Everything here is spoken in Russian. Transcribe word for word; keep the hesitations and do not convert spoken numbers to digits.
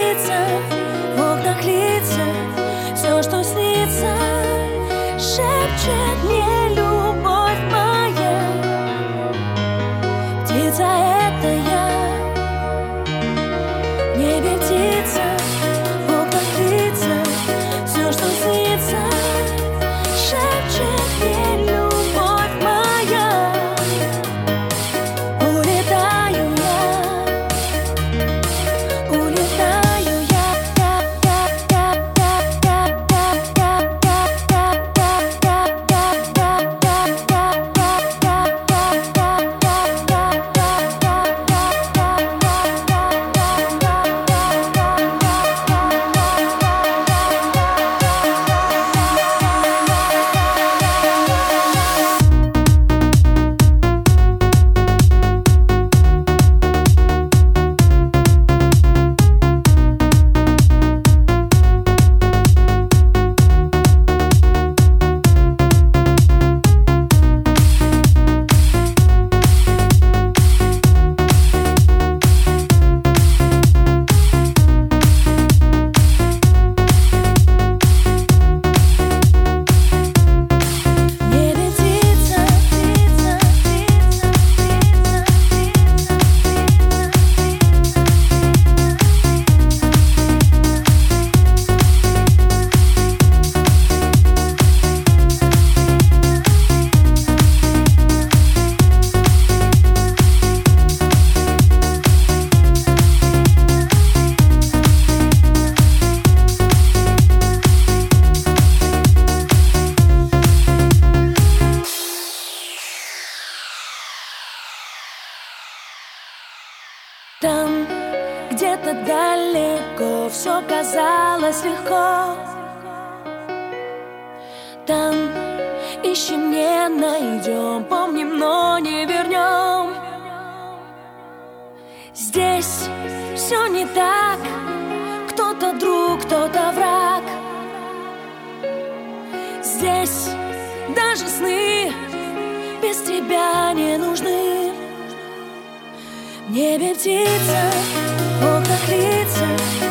птица, в окнах лица, все, что снится, шепчет мне любовь моя. Птица — это я, в небе птица, в окнах лица, все, что снится, шепчет мне любовь моя. Улетаю я, улетаю я, я, я, я, я, я, там, где-то далеко, все казалось легко. Там ищем, не найдем, помним, но не вернем. Здесь все не так, кто-то друг, кто-то враг. Здесь даже сны без тебя не нужны. В небе птица, в окнах лица,